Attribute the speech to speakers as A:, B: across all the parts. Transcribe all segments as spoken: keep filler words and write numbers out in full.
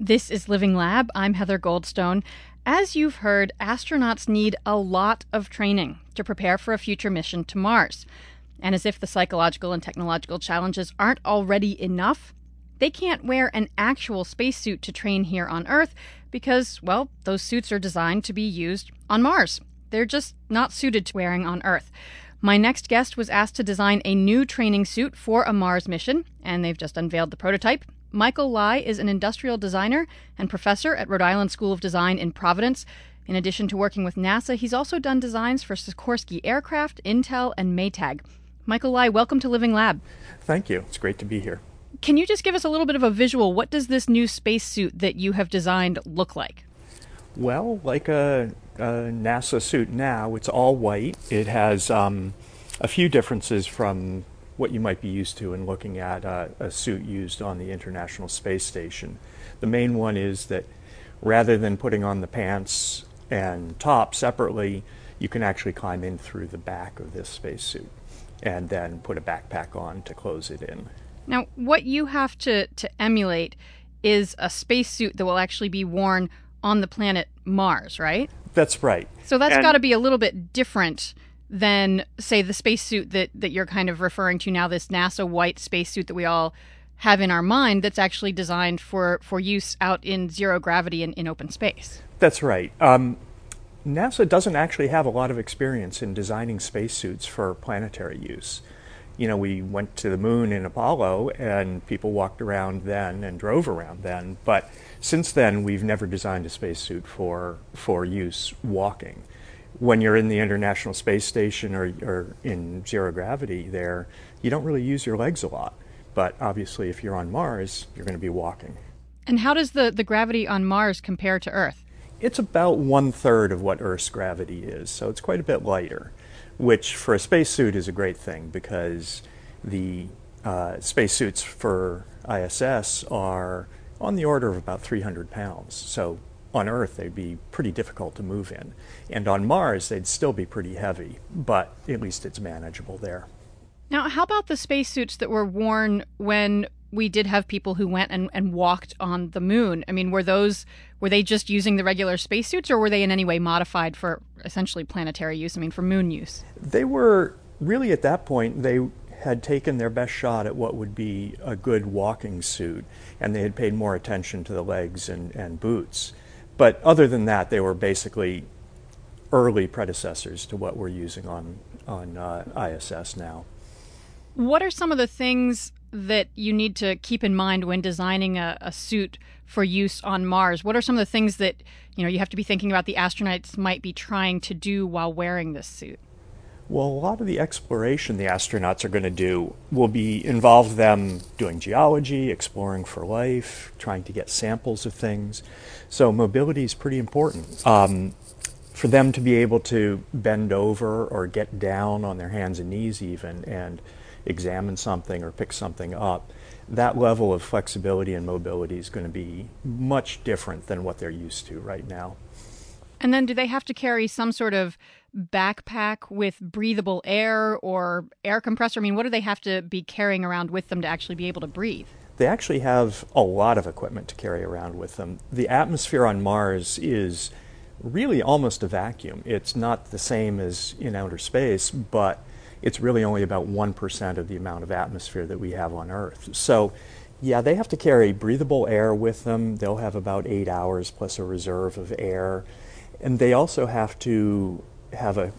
A: This is Living Lab. I'm Heather Goldstone. As you've heard, astronauts need a lot of training to prepare for a future mission to Mars. And as if the psychological and technological challenges aren't already enough, they can't wear an actual spacesuit to train here on Earth because, well, those suits are designed to be used on Mars. They're just not suited to wearing on Earth. My next guest was asked to design a new training suit for a Mars mission, and they've just unveiled the prototype. Michael Lai is an industrial designer and professor at Rhode Island School of Design in Providence. In addition to working with NASA, he's also done designs for Sikorsky Aircraft, Intel, and Maytag. Michael Lai, welcome to Living Lab.
B: Thank you. It's great to be here.
A: Can you just give us a little bit of a visual? What does this new spacesuit that you have designed look like?
B: Well, like a, a NASA suit now, it's all white. It has um, a few differences from what you might be used to in looking at uh, a suit used on the International Space Station. The main one is that rather than putting on the pants and top separately, you can actually climb in through the back of this spacesuit and then put a backpack on to close it in.
A: Now, what you have to, to emulate is a spacesuit that will actually be worn on the planet Mars, right?
B: That's right.
A: So that's
B: And
A: got to be a little bit different than, say, the spacesuit that, that you're kind of referring to now, this NASA white spacesuit that we all have in our mind that's actually designed for, for use out in zero gravity and in open space.
B: That's right. Um, NASA doesn't actually have a lot of experience in designing spacesuits for planetary use. You know, we went to the moon in Apollo and people walked around then and drove around then, but since then we've never designed a spacesuit for, for use walking. When you're in the International Space Station or, or in zero gravity there, you don't really use your legs a lot. But obviously if you're on Mars, you're going to be walking.
A: And how does the, the gravity on Mars compare to Earth?
B: It's about one third of what Earth's gravity is, so it's quite a bit lighter, which for a spacesuit is a great thing because the uh, spacesuits for I S S are on the order of about three hundred pounds. So on Earth, they'd be pretty difficult to move in. And on Mars, they'd still be pretty heavy, but at least it's manageable there.
A: Now, how about the spacesuits that were worn when we did have people who went and, and walked on the moon? I mean, were those, were they just using the regular spacesuits, or were they in any way modified for essentially planetary use, I mean, for moon use?
B: They were really, at that point, they had taken their best shot at what would be a good walking suit, and they had paid more attention to the legs and, and boots. But other than that, they were basically early predecessors to what we're using on, on uh, I S S now.
A: What are some of the things that you need to keep in mind when designing a, a suit for use on Mars? What are some of the things that, you know, you have to be thinking about the astronauts might be trying to do while wearing this suit?
B: Well, a lot of the exploration the astronauts are going to do will be involve them doing geology, exploring for life, trying to get samples of things. So mobility is pretty important. Um, for them to be able to bend over or get down on their hands and knees even and examine something or pick something up, that level of flexibility and mobility is going to be much different than what they're used to right now.
A: And then do they have to carry some sort of backpack with breathable air or air compressor? I mean, what do they have to be carrying around with them to actually be able to breathe?
B: They actually have a lot of equipment to carry around with them. The atmosphere on Mars is really almost a vacuum. It's not the same as in outer space, but it's really only about one percent of the amount of atmosphere that we have on Earth. So, yeah, they have to carry breathable air with them. They'll have about eight hours plus a reserve of air. And they also have to have a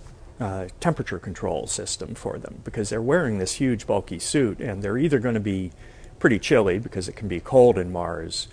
B: uh, temperature control system for them because they're wearing this huge bulky suit and they're either going to be pretty chilly because it can be cold in Mars,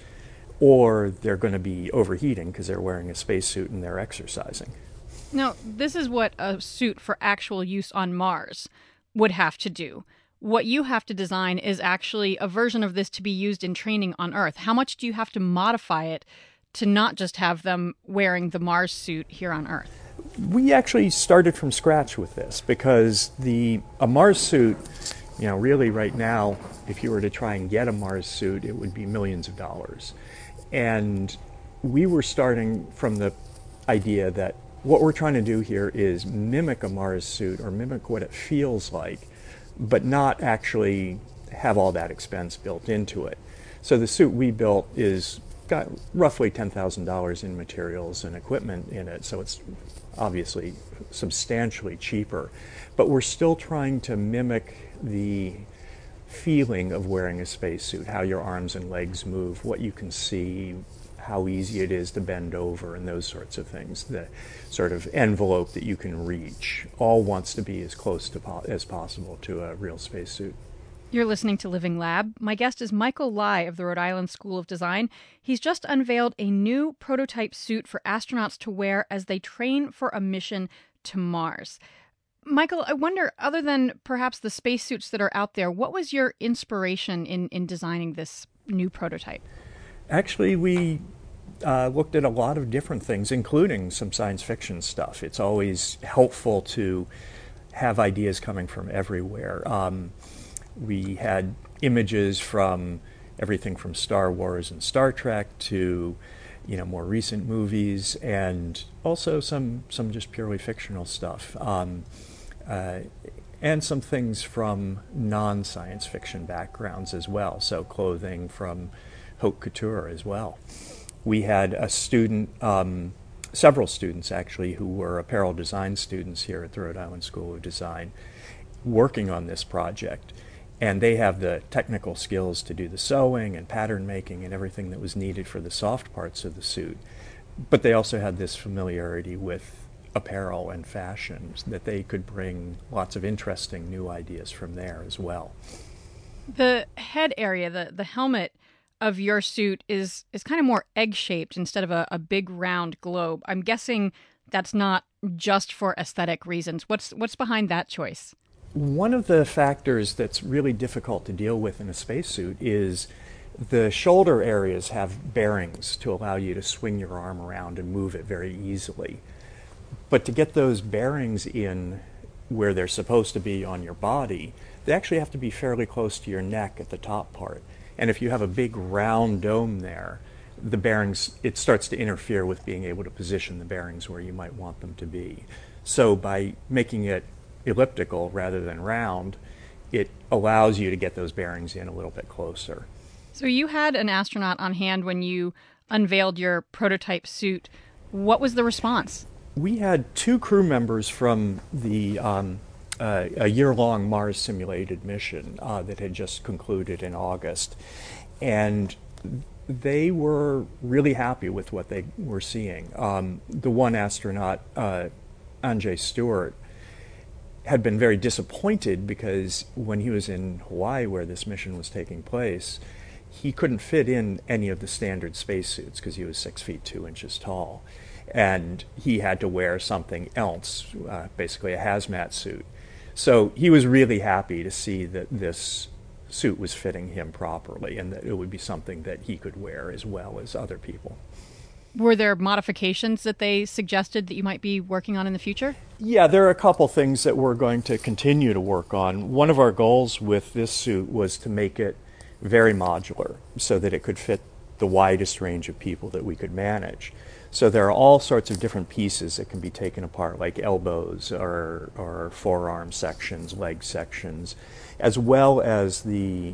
B: or they're going to be overheating because they're wearing a spacesuit and they're exercising.
A: Now, this is what a suit for actual use on Mars would have to do. What you have to design is actually a version of this to be used in training on Earth. How much do you have to modify it to not just have them wearing the Mars suit here on Earth?
B: We actually started from scratch with this because the a Mars suit, you know, really right now, if you were to try and get a Mars suit, it would be millions of dollars. And we were starting from the idea that what we're trying to do here is mimic a Mars suit or mimic what it feels like, but not actually have all that expense built into it. So the suit we built is got roughly ten thousand dollars in materials and equipment in it, so it's obviously substantially cheaper. But we're still trying to mimic the feeling of wearing a spacesuit, how your arms and legs move, what you can see, how easy it is to bend over, and those sorts of things. The sort of envelope that you can reach all wants to be as close to po- as possible to a real spacesuit.
A: You're listening to Living Lab. My guest is Michael Lai of the Rhode Island School of Design. He's just unveiled a new prototype suit for astronauts to wear as they train for a mission to Mars. Michael, I wonder, other than perhaps the spacesuits that are out there, what was your inspiration in, in designing this new prototype?
B: Actually, we uh, looked at a lot of different things, including some science fiction stuff. It's always helpful to have ideas coming from everywhere. Um, we had images from everything from Star Wars and Star Trek to, you know, more recent movies, and also some some just purely fictional stuff, um, uh, and some things from non-science fiction backgrounds as well. So clothing from haute couture as well. We had a student, um, several students actually, who were apparel design students here at the Rhode Island School of Design, working on this project. And they have the technical skills to do the sewing and pattern making and everything that was needed for the soft parts of the suit. But they also had this familiarity with apparel and fashion that they could bring lots of interesting new ideas from there as well.
A: The head area, the, the helmet of your suit is, is kind of more egg-shaped instead of a, a big round globe. I'm guessing that's not just for aesthetic reasons. What's what's behind that choice?
B: One of the factors that's really difficult to deal with in a spacesuit is the shoulder areas have bearings to allow you to swing your arm around and move it very easily. But to get those bearings in where they're supposed to be on your body, they actually have to be fairly close to your neck at the top part. And if you have a big round dome there, the bearings, it starts to interfere with being able to position the bearings where you might want them to be. So by making it elliptical rather than round, it allows you to get those bearings in a little bit closer.
A: So you had an astronaut on hand when you unveiled your prototype suit. What was the response?
B: We had two crew members from the um, uh, a year-long Mars simulated mission uh, that had just concluded in August, and they were really happy with what they were seeing. Um, the one astronaut, uh, Anjay Stewart, had been very disappointed because when he was in Hawaii, where this mission was taking place, he couldn't fit in any of the standard spacesuits because he was six feet two inches tall. And he had to wear something else, uh, basically a hazmat suit. So he was really happy to see that this suit was fitting him properly and that it would be something that he could wear as well as other people.
A: Were there modifications that they suggested that you might be working on in the future?
B: Yeah, there are a couple things that we're going to continue to work on. One of our goals with this suit was to make it very modular so that it could fit the widest range of people that we could manage. So there are all sorts of different pieces that can be taken apart, like elbows or, or forearm sections, leg sections, as well as the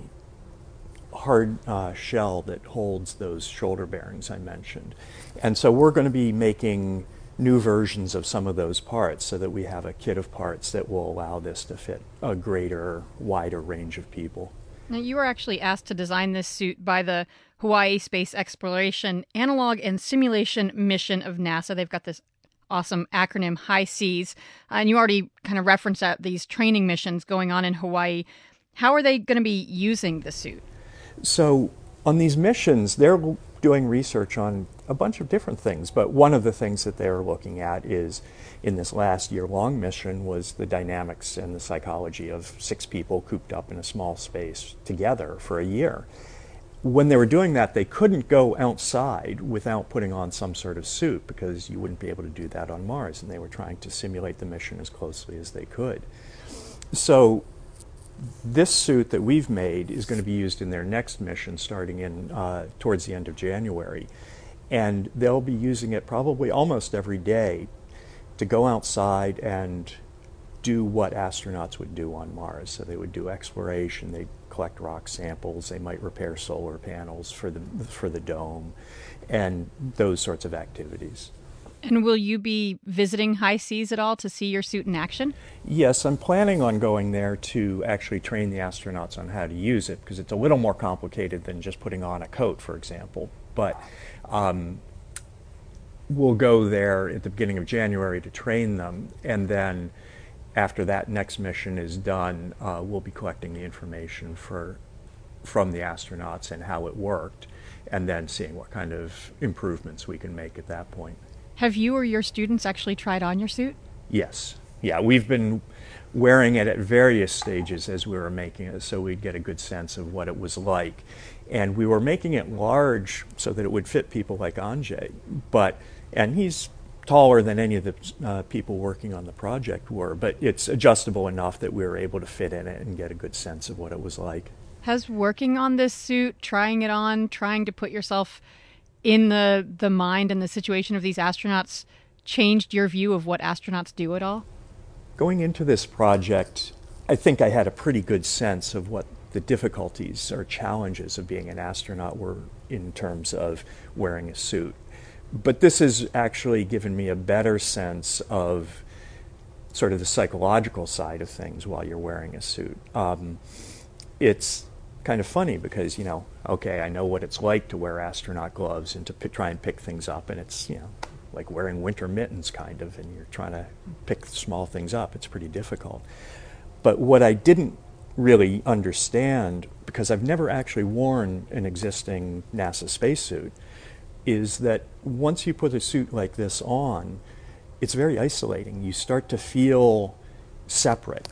B: hard uh, shell that holds those shoulder bearings I mentioned. And so we're going to be making new versions of some of those parts so that we have a kit of parts that will allow this to fit a greater, wider range of people.
A: Now, you were actually asked to design this suit by the Hawaii Space Exploration Analog and Simulation Mission of NASA. They've got this awesome acronym, HI-SEAS, uh, and you already kind of referenced that these training missions going on in Hawaii. How are they going to be using the suit?
B: So on these missions, they're doing research on a bunch of different things, but one of the things that they're looking at is, in this last year-long mission, was the dynamics and the psychology of six people cooped up in a small space together for a year. When they were doing that, they couldn't go outside without putting on some sort of suit because you wouldn't be able to do that on Mars, and they were trying to simulate the mission as closely as they could. So this suit that we've made is going to be used in their next mission starting in uh, towards the end of January. And they'll be using it probably almost every day to go outside and do what astronauts would do on Mars. So they would do exploration, they'd collect rock samples, they might repair solar panels for the, for the dome, and those sorts of activities.
A: And will you be visiting High Seas at all to see your suit in action?
B: Yes, I'm planning on going there to actually train the astronauts on how to use it, because it's a little more complicated than just putting on a coat, for example. But um, we'll go there at the beginning of January to train them, and then after that next mission is done, uh, we'll be collecting the information for from the astronauts and how it worked, and then seeing what kind of improvements we can make at that point.
A: Have you or your students actually tried on your suit?
B: Yes. Yeah, we've been wearing it at various stages as we were making it, so we'd get a good sense of what it was like. And we were making it large so that it would fit people like Andrzej, but, and he's taller than any of the uh, people working on the project were, but it's adjustable enough that we were able to fit in it and get a good sense of what it was like.
A: Has working on this suit, trying it on, trying to put yourself in the, the mind and the situation of these astronauts changed your view of what astronauts do at all?
B: Going into this project, I think I had a pretty good sense of what the difficulties or challenges of being an astronaut were in terms of wearing a suit. But this has actually given me a better sense of sort of the psychological side of things while you're wearing a suit. Um, it's kind of funny because, you know, okay, I know what it's like to wear astronaut gloves and to p- try and pick things up, and it's, you know, like wearing winter mittens kind of, and you're trying to pick small things up. It's pretty difficult. But what I didn't really understand, because I've never actually worn an existing NASA spacesuit, is that once you put a suit like this on, it's very isolating. You start to feel separate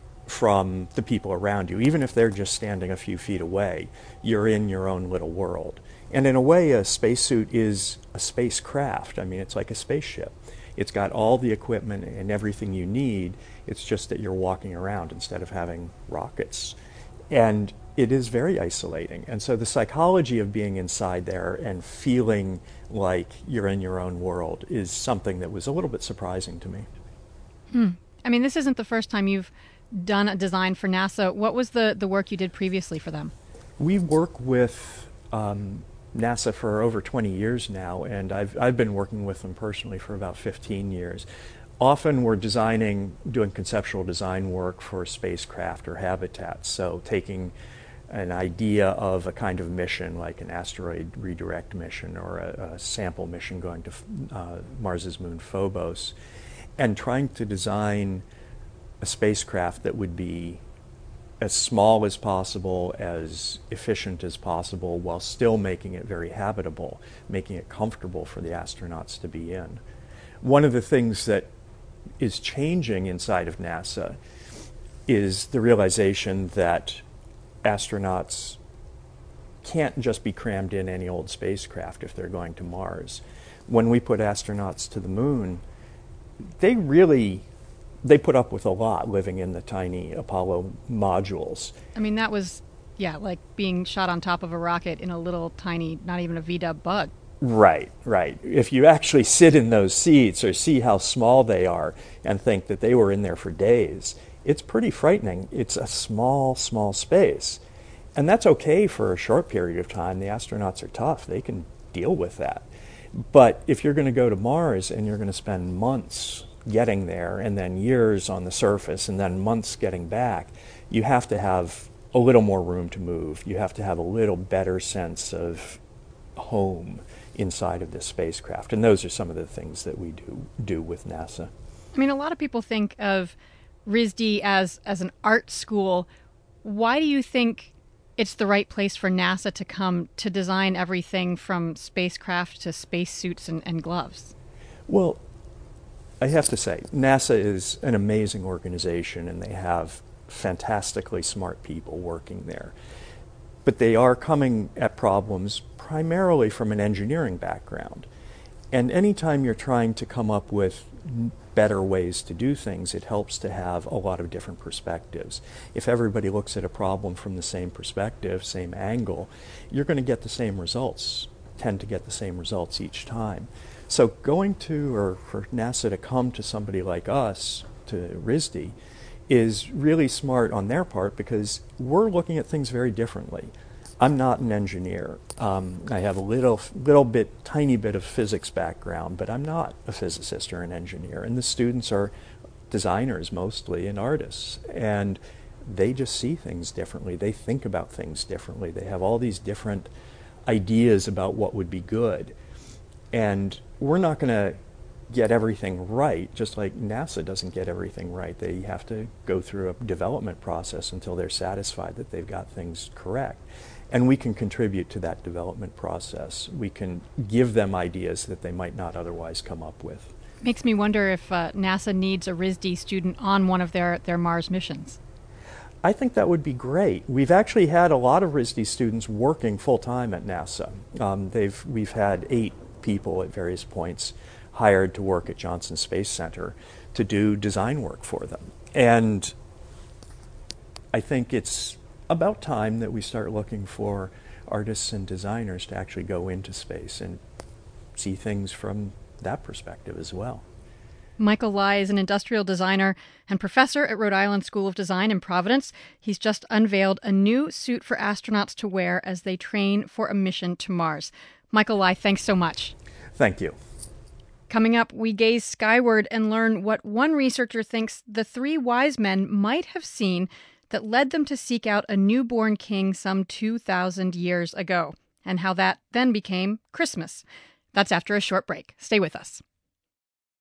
B: from the people around you. Even if they're just standing a few feet away, you're in your own little world. And in a way, a spacesuit is a spacecraft. I mean, it's like a spaceship. It's got all the equipment and everything you need. It's just that you're walking around instead of having rockets. And it is very isolating. And so the psychology of being inside there and feeling like you're in your own world is something that was a little bit surprising to me.
A: Hmm. I mean, this isn't the first time you've done a design for NASA. What was the, the work you did previously for them?
B: We work with um, NASA for over twenty years now, and I've, I've been working with them personally for about fifteen years. Often we're designing, doing conceptual design work for spacecraft or habitats, so taking an idea of a kind of mission like an asteroid redirect mission or a, a sample mission going to uh, Mars's moon Phobos, and trying to design a spacecraft that would be as small as possible, as efficient as possible, while still making it very habitable, making it comfortable for the astronauts to be in. One of the things that is changing inside of NASA is the realization that astronauts can't just be crammed in any old spacecraft if they're going to Mars. When we put astronauts to the moon, they really they put up with a lot living in the tiny Apollo modules.
A: I mean, that was, yeah, like being shot on top of a rocket in a little tiny, not even a V-dub bug.
B: Right, right. If you actually sit in those seats or see how small they are and think that they were in there for days, it's pretty frightening. It's a small, small space. And that's okay for a short period of time. The astronauts are tough. They can deal with that. But if you're going to go to Mars and you're going to spend months getting there and then years on the surface and then months getting back, you have to have a little more room to move. You have to have a little better sense of home inside of this spacecraft. And those are some of the things that we do do with NASA.
A: I mean, a lot of people think of R I S D as, as an art school. Why do you think it's the right place for NASA to come to design everything from spacecraft to spacesuits and, and gloves?
B: Well, I have to say, NASA is an amazing organization, and they have fantastically smart people working there. But they are coming at problems primarily from an engineering background. And anytime you're trying to come up with better ways to do things, it helps to have a lot of different perspectives. If everybody looks at a problem from the same perspective, same angle, you're going to get the same results, tend to get the same results each time. So going to, or for NASA to come to somebody like us to R I S D is really smart on their part because we're looking at things very differently. I'm not an engineer. Um, I have a little, little bit, tiny bit of physics background, but I'm not a physicist or an engineer. And the students are designers mostly and artists. And they just see things differently. They think about things differently. They have all these different ideas about what would be good. And we're not going to get everything right, just like NASA doesn't get everything right. They have to go through a development process until they're satisfied that they've got things correct. And we can contribute to that development process. We can give them ideas that they might not otherwise come up with.
A: Makes me wonder if uh, NASA needs a R I S D student on one of their, their Mars missions.
B: I think that would be great. We've actually had a lot of R I S D students working full-time at NASA. Um, they've, we've had eight people at various points hired to work at Johnson Space Center to do design work for them. And I think it's about time that we start looking for artists and designers to actually go into space and see things from that perspective as well.
A: Michael Lai is an industrial designer and professor at Rhode Island School of Design in Providence. He's just unveiled a new suit for astronauts to wear as they train for a mission to Mars. Michael Lai, thanks so much.
B: Thank you.
A: Coming up, we gaze skyward and learn what one researcher thinks the three wise men might have seen that led them to seek out a newborn king some two thousand years ago, and how that then became Christmas. That's after a short break. Stay with us.